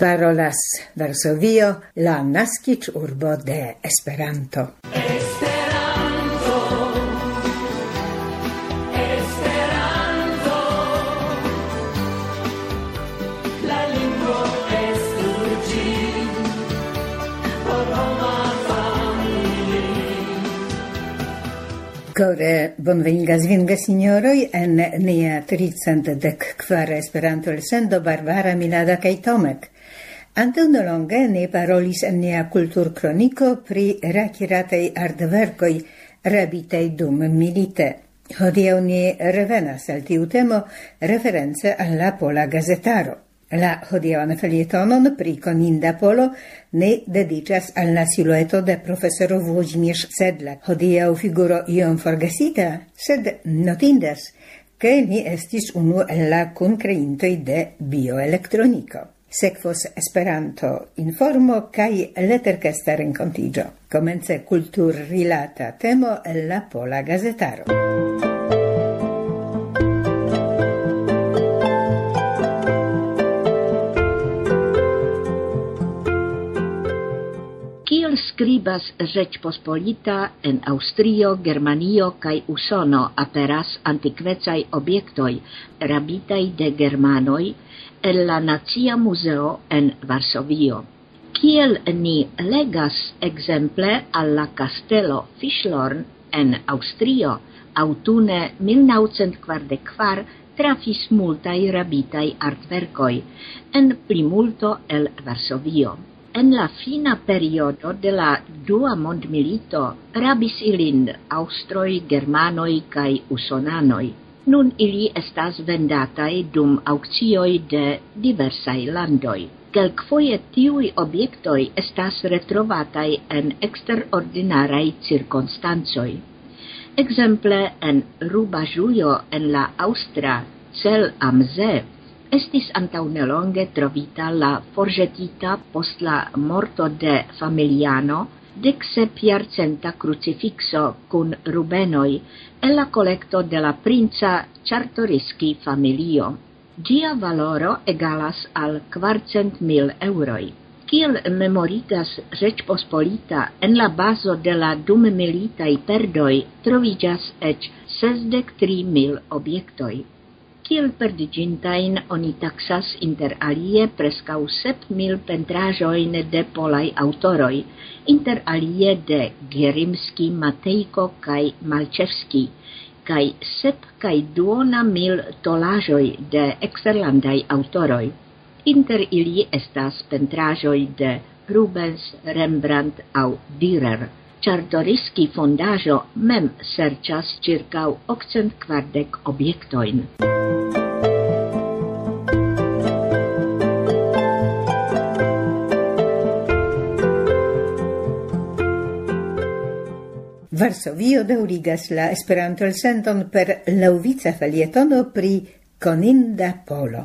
Parolas Varsovio, la naskiĝurbo de Esperanto. Kore bonvenigas vin gesinjoroj en nia 314 Esperanto elsendo Barbara, Milada kaj Tomek. Antaŭ nelonge ni parolis en nia kulturkroniko pri reakirataj artverkoj rabitaj dum milite. Hodiaŭ ni revenas al tiu temo reference al la Pola Gazetaro. La hodiaŭan felietonon pri Koninda Polo ne dediĉas al la silueto de profesoro Włodzimierz Sedlak. Hodiaŭ figuro iom forgesita, sed notindas, ke li estis unu el la kunkreintaj de bioelektroniko. Sekvos Esperanto informo kaj leterkesta renkontiĝo. Komence kulturrilata temo el la Pola Gazetaro. Kiel skribas Rzeczpospolita, en Aŭstrio, Germanio kaj Usono aperas antikvecaj objektoj rabitaj de germanoj en la Nacia Muzeo en Varsovio. Kiel ni legas ekzemple al la kastelo Fischlorn en Aŭstrio, aŭtune 1944 trafis multaj rabitaj artverkoj en plimulto el Varsovio. En la fina periodo de la Dua mondmilito rabis ilin aŭstroj, germanoj kaj usonanoj. Nun ili estas vendataj dum aŭkcioj de diversaj landoj. Kelkfoje tiuj objektoj estas retrovataj en eksterordinaraj cirkonstancoj. Ekzemple en rubaĵujo en la aŭstra Zell am See estis antaŭ nelonge trovita la forĵetita post la morto de familiano 17-jarcenta krucifikso kun rubenoj en la kolekto de la princa Czartoryski familio. Ĝia valoro egalas al 400.000 euroj. Kiel memorigas Rzeczpospolita, en la bazo de la dummilitaj perdoj troviĝas eĉ 63.000 objektoj. Kiel perdiĝintajn oni taksas inter alie preskaŭ 7.000 pentraĵojn de polaj aŭtoroj, inter alie de Gierimski, Matejko kaj Malczewski, kaj 7,2 tolaĵoj de eksterlandaj aŭtoroj. Inter ili estas pentraĵoj de Rubens, Rembrandt aŭ Dürer. Czartoryski fondaĵo mem serĉas ĉirkaŭ 840 objektojn. Varsovio daŭrigas la Esperanto-elsenton per laŭvica felietono pri Koninda Polo.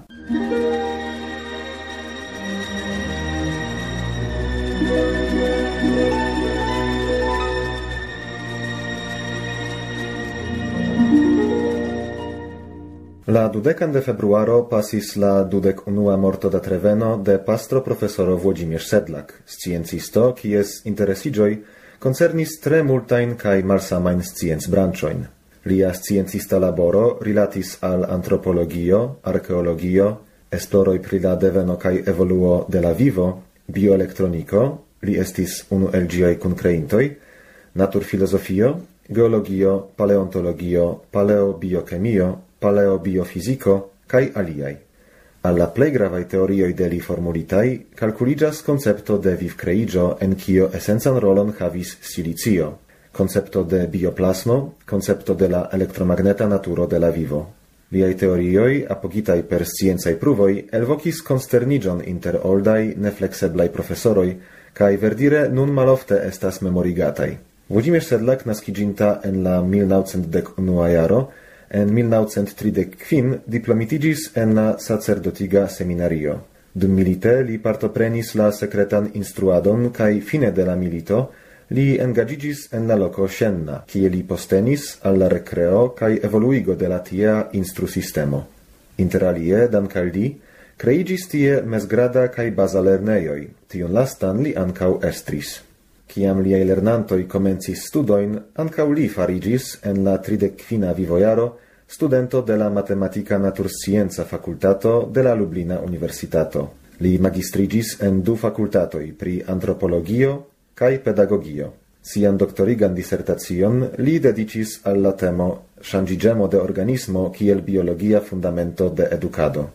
La 20 de februaro pasis la 21 morto da treveno de pastro profesoro Włodzimierz Sedlak, sciencisto, kies interesiĝoj concernis tre multajn kaj malsamajn sciencbranĉojn. Lia sciencista laboro rilatis al antropologio, arkeologio, esploroj pri la deveno kaj evoluo de la vivo, bioelektroniko, li estis unu el ĝiaj kunkreintaj, naturfilozofio, geologio, paleontologio, paleobiokemio, paleobiofiziko kaj aliaj. Alla plej gravaj teorioj de li formulitaj kalkuliĝas koncepto de vivkreiĝo en kio esencan rolon havis silicio, koncepto de bioplasmo, koncepto de la elektromagneta naturo de la vivo. Liaj teorioj, apogitaj per sciencaj pruvoj, elvokis konsterniĝon inter oldaj, neflekseblaj profesoroj, kaj verdire nun malofte estas memorigataj. Włodzimierz Sedlak naskiĝinta en la 1911 jaro, en 1935 diplomitiĝis en la sacerdotiga seminario. Dum milite li partoprenis la sekretan instruadon kaj fine de la milito li engaĝiĝis en la loko Sienna, kie li postenis al la rekreo kaj evoluigo de la tia instrusistemo. Inter alie, dank al li, Creigis tie mesgrada kai baza lernejoj, tion lastan li ancau estris. Ciam liai lernantoi comencis studoin, ancau li farigis en la 35 vivojaro studento de la Matematica Naturscienza Facultato de la Lublina Universitato. Li magistrigis en 2 facultatoi pri antropologio kai pedagogio. Sian doctorigan dissertacion li dedicis al la temo Changigemo de organismo kiel biologia fundamento de educado.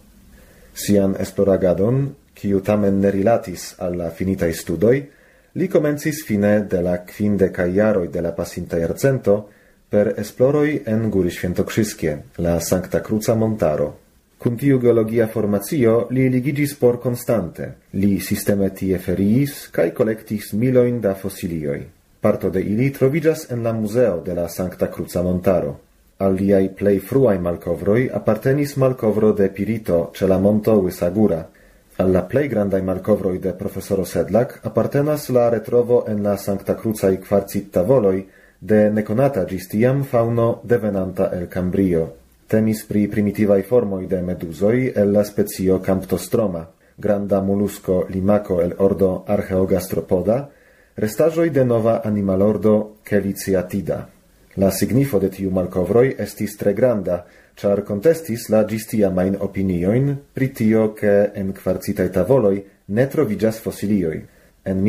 Sian esploragadon, kiu tamen ne rilatis al la finitai studoi, li comencis fine de la 50 jaroj de la pasinta jarcento per esploroi en Góry Świętokrzyskie, la Sancta Cruza Montaro. Cum tiu geologia formacio li ligigis por constante, li systeme tie feriis, cae collectis miloin da fossilioi. Parto de ili trovigas en la museo de la Sancta Cruza Montaro. Al liai plei fruai malcovroi appartenis malcovro de Pirito ce la monto Wisagura. Alla plei grandai malcovroi de professoro Sedlak appartenas la retrovo en la Sancta Cruzai quarcit tavoloi de neconata gis tiam fauno devenanta el Cambrio. Temis pri primitivai formoi de medusoi el la specio Camptostroma, granda mollusco limaco el ordo Archaeogastropoda, restaĵoj de nova animalordo Cheliciatida. La signifo de tiu malcovroi estis tre granda, char contestis la gis tiamain opinioin pri tio che en quarcitai tavoloi ne trovigas fossilioi. En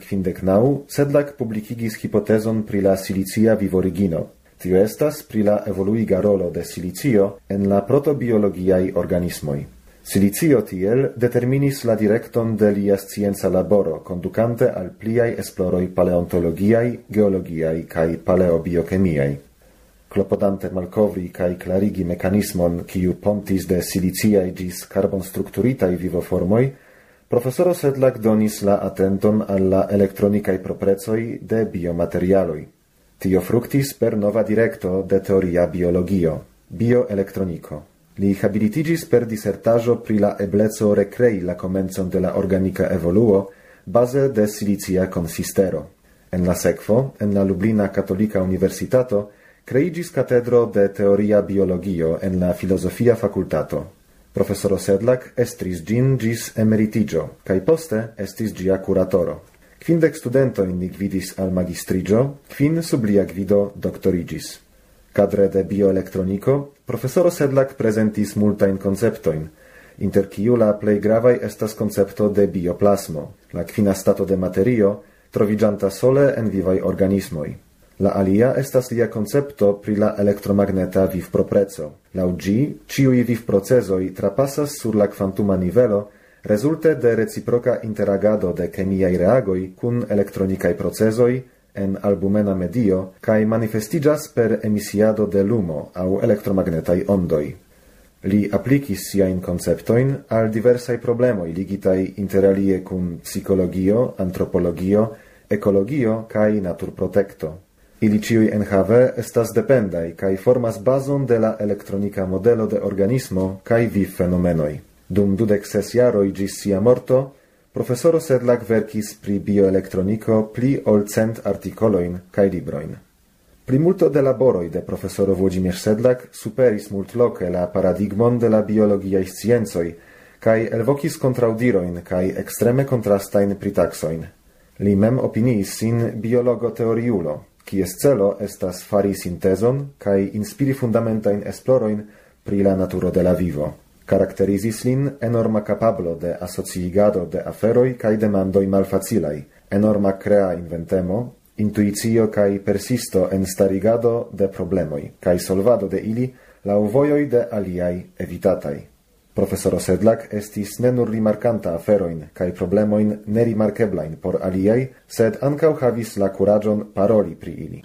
1959 Sedlak publicigis hipotezon pri la silicia vivorigino. Tio estas pri la evoluiga rolo de silicio en la protobiologiai organismoi. Silicio tiel determinis la directon de lia scienza laboro, conducante al pliai esploroi paleontologiai, geologiai cae paleobiochemiai. Clopodante malcovri cae clarigi mecanismon quiu pontis de siliciai gis carbon structuritai vivoformoi, professoro Sedlak donis la attenton alla electronicae proprezoi de biomaterialoi. Tio fructis per nova directo de teoria biologio, bioelectronico. Li habilitigis per dissertajo pri la ebleco recrei la comencon de la organica evoluo base de silicia consistero. En la sekvo, en la Lublina Katolika Universitato, creigis catedro de teoria biologio en la filosofia facultato. Professoro Sedlak estris gin gis emeritigio, cae poste estis gia curatoro. 50 studentoi ni gvidis al magistrigio, 5 sub lia gvido doctorigis. Cadre de bioelectronico, professoro Sedlak presentis multain conceptoin, inter kiu la plei gravai estas concepto de bioplasmo, la quina stato de materio, trovigianta sole en vivai organismoi. La alia estas lia concepto pri la elektromagneta vivpropreco. Lau gi, ciui vivprocesoi trapassas sur la quantuma nivelo, resulte de reciproca interagado de chemiai reagoi cun elektronicae procesoi en albumena medio, cae manifestigas per emisiado de lumo au elektromagnetai ondoi. Li applicis siain conceptoin al diversai problemoi ligitai interalie cun psicologio, antropologio, ecologio cae naturprotecto. Ili ciui enhave estas dependai cae formas bazon de la elektronica modelo de organismo cae viv fenomenoi. Dum 26 jaroj gis sia morto, professoro Sedlak verkis pri bioelektronico pli ol 100 artikoloin cae libroin. Plimulto de laboroi de professoro Włodzimierz Sedlak superis multloke la paradigmon de la biologiae sciencoi, cae elvocis contraudiroin cae extreme contrastain pritaxoin. Li mem opiniis sin biologo teoriulo, quies celo estas fari sintezon cae inspiri fundamentain esploroin pri la naturo de la vivo. Caracterizis lin enorma capablo de asociigado de aferoi cae demandoi malfacilai, enorma crea inventemo, intuicio cae persisto en starigado de problemoi, cae solvado de ili lau vojoi de aliai evitatai. Professoro Sedlak estis ne nur rimarcanta aferoin cae problemoin nerimarkeblain por aliai, sed ancau havis la curagion paroli pri ili.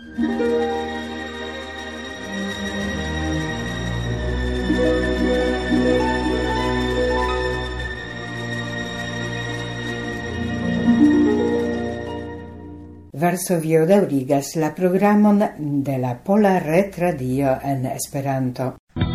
Varsovio daŭrigas la programon de la Pola Retradio en Esperanto.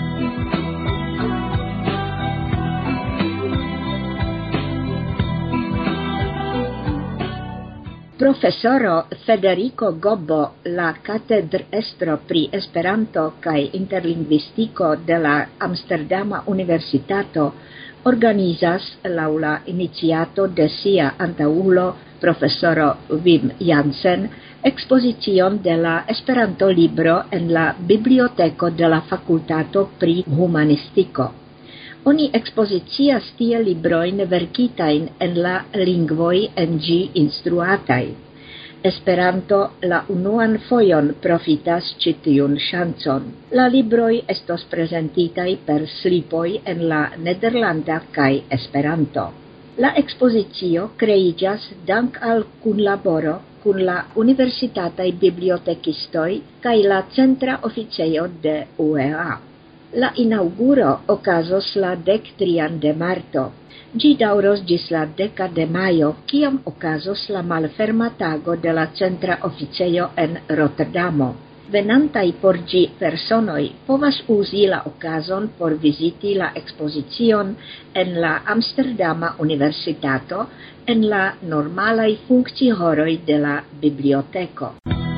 Professoro Federico Gobbo, la catedrestro pri Esperanto kaj interlingvistiko de la Amsterdama Universitato, organizas laŭ la iniciato de sia antaŭulo profesoro Wim Jansen expozicion de la Esperanto-libro en la biblioteko de la fakultato pri humanistiko. Oni expozicias tie librojn verkitajn en la lingvoj en ĝi instruataj. Esperanto la unuan fojon profitas ĉi tiun ŝancon. La libroj estos prezentitaj per slipoj en la nederlanda kaj Esperanto. La ekspozicio kreiĝas dank al kunlaboro kun la universitataj bibliotekistoj kaj la centra oficejo de UEA. La inauguro okazos la 13 de marto. Ĝi daŭros ĝis la 10 de majo, kiam okazos la malferma tago de la centra oficejo en Rotterdamo. Venantaj por ĝi personoj povas uzi la okazon por viziti la ekspozicion en la Amsterdama Universitato en la normalaj funkciihoroj de la biblioteko.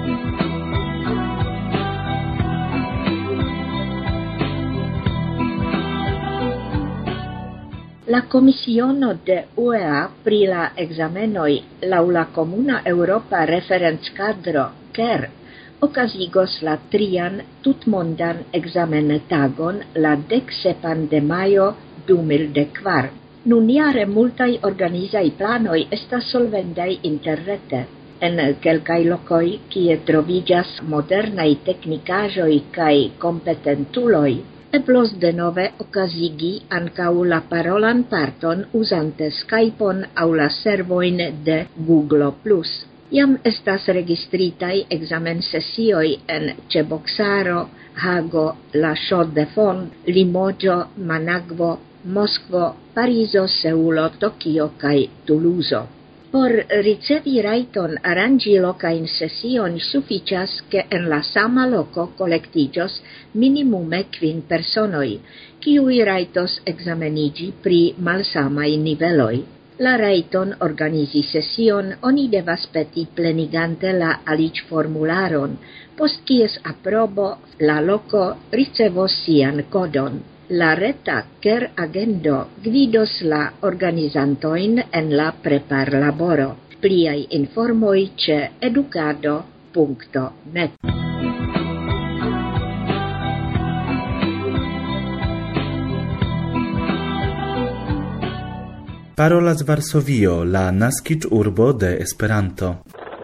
La Komisiono de UEA pri la ekzamenoj laŭ la Komuna Eŭropa Referencadro (KER) okazigos la 3. tutmondan ekzamentagon la 17 de majo 2014. Nunjare multaj organizaj planoj estas solvendaj interrete. En kelkaj lokoj, kie troviĝas modernaj teknikaĵoj kaj kompetentuloj, eblos denove okazigi ankaŭ la parolan parton uzante Skypeon aŭ la servojn de Google+. Jam estas registritaj ekzamensesioj en Ĉeboksaro, Hago, La Chaux-de-Fonds, Limoĝo, Managvo, Moskvo, Parizo, Seulo, Tokio kaj Tuluzo. Por ricevi rajton aranĝi lokajn sesiojn sufiĉas, ke en la sama loko kolektiĝos minimume 5 personoj, kiuj rajtos ekzameniĝi pri malsamaj niveloj. La rajton organizi sesion oni devas peti plenigante la aliĝformularon, post kies aprobo la loko ricevos sian kodon. La reta KER agendo gvidos la organizantojn en la preparlaboro. Pliaj informoj ĉe edukado.net. Parolas Varsovio, la naskiĝurbo de Esperanto.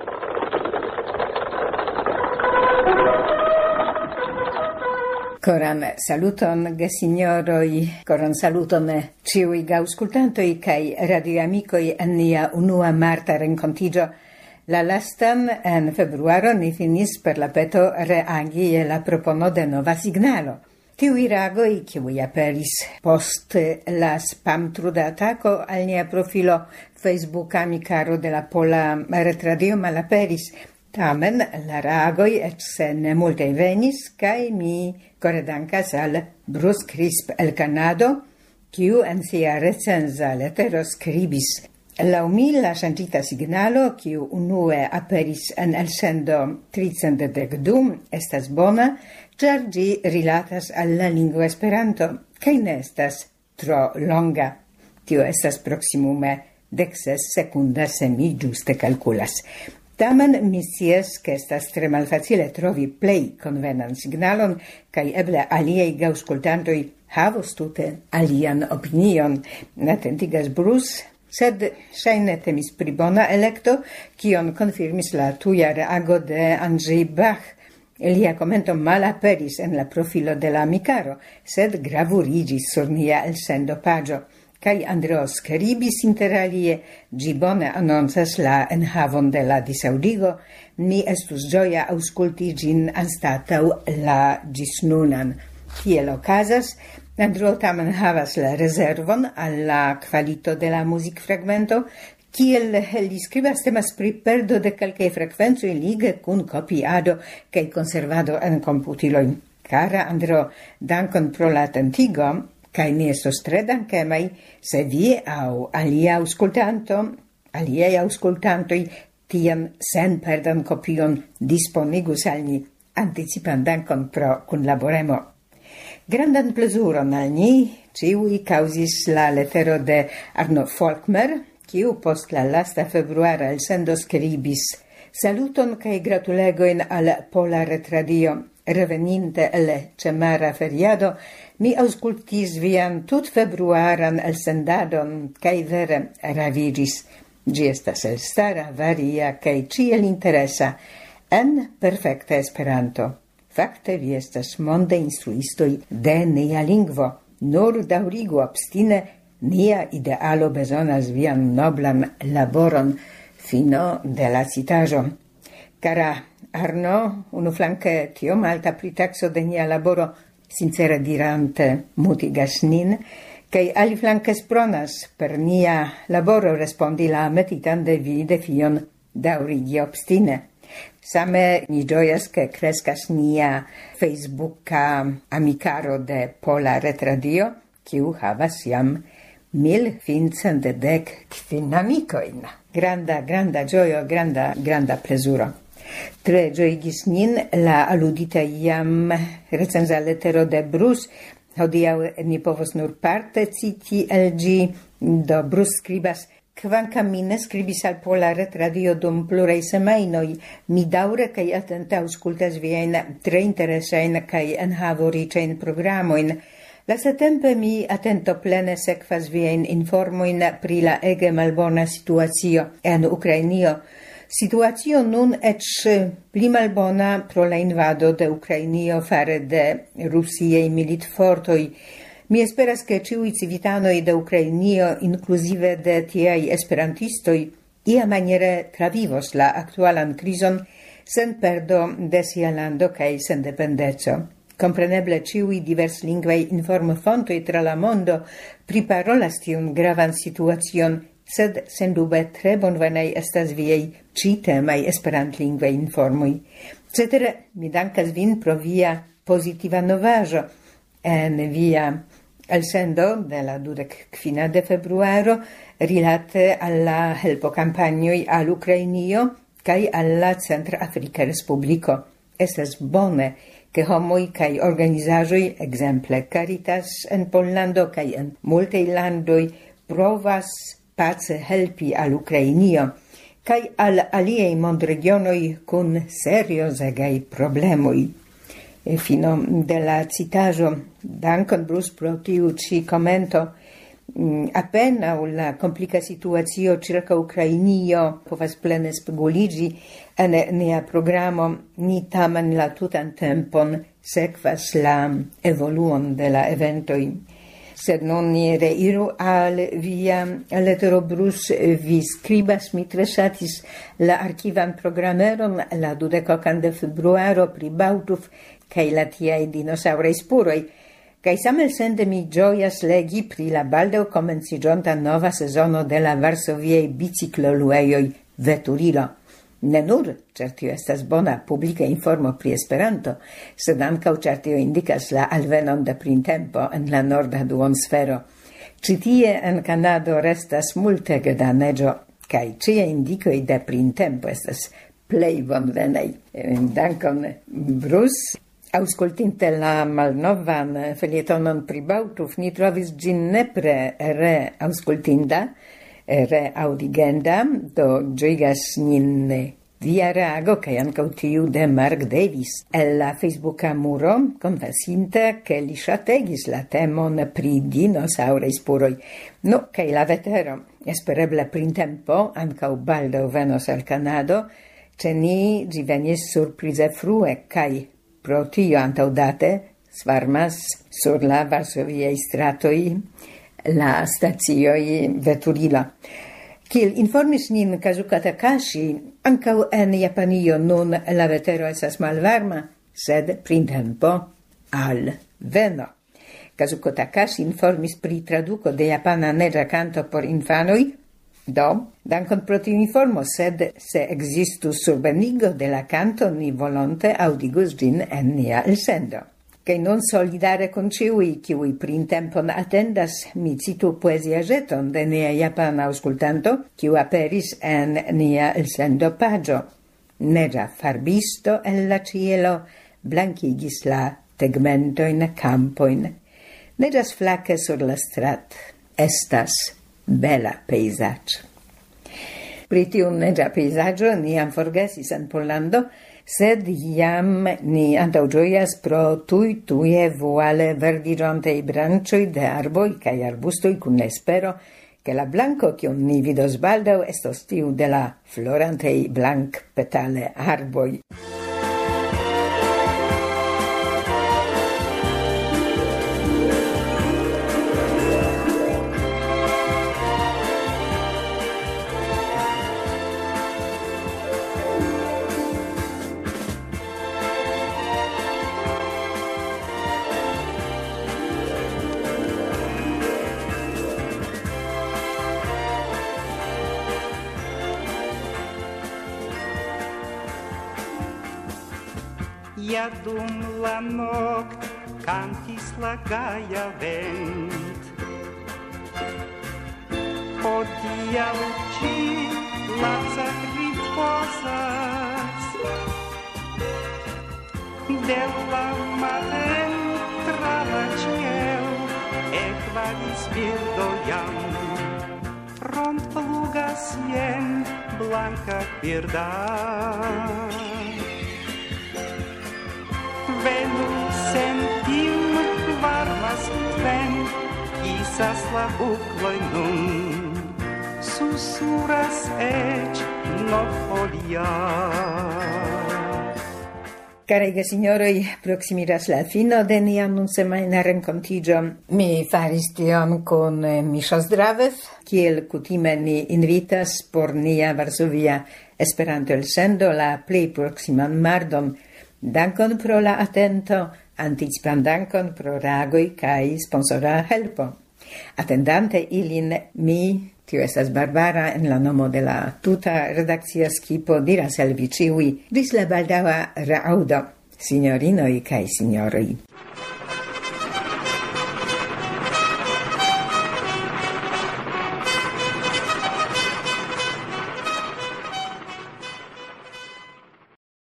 Coran saluton, gesignoroi, coran saluton ciui gauscultantoi kai radioamicoi en nia 1 marta rencontigio. La lastan en februaro ni finis per la peto reagi e la propono de nova signalo. Tiui reagoi, kiui aperis post la spam-truda ataco al nia profilo Facebook amicaro de la Pola Retradio malaperis. Tamen la reagoi et se ne multe venis, kai mi coredankas al Bruce Crisp el Canado, kiu en sia recenza letero skribis: laŭ mi la ŝanĝita signalo, kiu unue aperis en elsendo 312, estas bona, ĉar ĝi rilatas al la lingvo Esperanto, kaj ne estas tro longa. Tio estas proksimume 16 sekunda, se mi ĝuste kalkulas. Tamen mi scias, ke estas tre malfacile trovi plej konvenan signalon, kaj eble aliaj gaŭskultantoj havos tute alian opinion. Atentigas Bruce, sed ŝajne temis pri bona elekto, kion konfirmis la tuja reago de Andrzej Bach. Lia komento malaperis en la profilo de la amicaro, sed gravuriĝis sur nia elsendo-paĝo. Kai Andreo skribis inter alie: "Ĝi bone anoncas la enhavon de la disaŭdigo, mi estus ĝoja aŭskulti ĝin anstataŭ la ĝisnunan." Kiel okazas, Andreo tamen havas la rezervon al la kvalito de la muzikfragmento, kiel li skribas, temas pri perdo de kelkaj frekvencoj lige kun kopiado kaj konservado en komputiloj. Kara Andreo, dankon pro la atentigo. Kai mi estos tre dankemaj, se vi aŭ aliaj aŭskultantoj tiam senperdan kopion disponigus al ni. Anticipan dankon pro kunlaboremo. Grandan plezuron al ni, ciui causis la lettero de Arno Folkmer, kiu post la lasta februara elsendo scribis saluton cae gratulegoin al Pola Retradio. Reveninte el cemara feriado, mi auscultis vian tut februaran elsendadon, cae vere ravigis. Gi estas elstara, varia, cae ciel interesa, en perfecta Esperanto. Fakte vi estas monde instruistoi de nia lingvo. Nur daurigu obstine, nia idealo bezonas vian noblan laboron. Fino de la citajo. Cara Arno, unu flanque tiom alta pretexo de nia laboro, sincere dirante, mutigas nin, cae aliflanque spronas per nia laboro respondi la metitan de vi defion daurigi obstine. Same ni gioias che crescas nia Facebooka amicaro de Pola Retradio, kiu havas jam 1515 amicoin. Granda gioio, granda plesuro. Tre gioigis nin la aludita iam recensa lettero de Bruce. Hodiau ni povos nur parte citi el gi, do Bruce scribas: Quancam mi ne scribis al Pola Retradio dum plurei semainoi, mi daure cae attente auscultas vien tre interesein cae enhavoricein programoin. Lastatempe mi attento plene sekvas vien informoin pri la ege malbona situatio en Ukrainio. Situatio nun ec pli malbona pro la invado de Ukrainio fare de Rusiei militfortoi. Mi esperas che ciui civitanoi de Ukrainio, inclusive de tiei esperantistoi, ia maniere travivos la actualan crison sen perdo de sia lando cae sen dependezo. Compreneble ciui divers lingvei informofontoi tra la mondo priparolas tiun gravan situacion, sed sen dube tre bonvenei estas viei citemai esperantlingvei informoi. Cetere, mi dankas vin pro via positiva novajo en via elsendo de la 25 de februaro rilate alla helpo campagnoi al Ukrainio cae alla Centra Africa Respublico. Estas bone che homoi cae organizajoi, exemple Caritas en Pollando cae en multei landoi, provas pace helpi al Ukrainio, cae al aliei mondregionoi cun seriosegai problemoi. E fino de la citajo, dankon Bruce pro tiu ci commento, appena la complica situatio circa Ukrainio povas plene speguligi en nia programo, ni tamen la tutan tempon sekvas la evoluon de la eventoi. Sed non ni reiru al via lettero Bruce, vi scribas, mi tre satis la archivan programeron la 22 de februaro pri Bautuf cae la tiai dinosaurei spuroi, cae samel sende mi gioias legi pri la baldeo comencigionta nova sezono de la Varsoviei biciclolueioi Veturilo. Ne nur, certio estas bona publica informo pri Esperanto, sed ancau certio indicas la alvenon de printempo en la norda duonsfero. Citie en Canado restas multege da neggio, cae cie indicoi de printempo estas plei bonvenei. Dankon, Bruce. Auscultinte la malnovan felietonon pri Bautuf, ni trovis gin nepre auscultinda, audigenda, do gioigas nin via reago, cae ancau tiu de Mark Davis, el la Facebooka muro, confessinte che li shategis la temon pri dinosaurei spuroi. No, cae la vetero, espereble printempo, ancau baldo venos al Canado, ce ni gi venis surprize frue, cae pro tio antaudate svarmas sur la Varsoviei stratoi la stazioi Veturila. Kiel informis nin Kazuka Takashi, ancau en Japanio nun la vetero esas malvarma, sed printempo al veno. Kazuko Takashi informis pri traduco de japana neĝa canto por infanoi. Do, dankon pro tiu informo, sed se existus surbenigo de la canto, ni volonte audigus gin en nia elsendo. Che non solidare con ciui, kiui printempon attendas, mi citu poesiageton de nia japana auscultanto, kiu aperis en nia elsendo pagio. Neĝa farbisto el la cielo blanchigis la tegmentoin, campoin. Neĝas flake sur la strat. Estas bela pejzaĝo. Pri tiu neĝa pejzaĝo ni jam forgesis en Pollando, sed jam ni antaŭĝojas pro tuje vuale verdiĝantaj branĉoj de arboj kaj arbustoj kun espero, che la blanco kiun ni vidos baldaŭ estos tiu de la florantaj blankpetale arboj. Ja dum la noct cantis la gaia vent. Hodiaŭ ĉi lacat ripozas. De la maten tra la ĉiel ekvalis birdo jam. Frontflugas jen blanka birda. Venu sentim varmas tren, kisas la bukloj nun, susuras eĉ novfolia. Carega signoroi, proximiras la fino de nia nunsemaina renkontiĝo. Mi faris tion kun Misha Zdravev, kiel kutime ni invitas por nia Varsovia Esperanto-elsendo la plej proksiman mardon. Dankon pro la atento, anticipan dankon pro reagoj kaj sponsora helpo. Atendante ilin, mi, tio estas Barbara, en la nomo de la tuta redakcia skipo, diras al vi ĉiuj ĝis la baldaŭa reaŭdo, signorinoj kaj signoroj.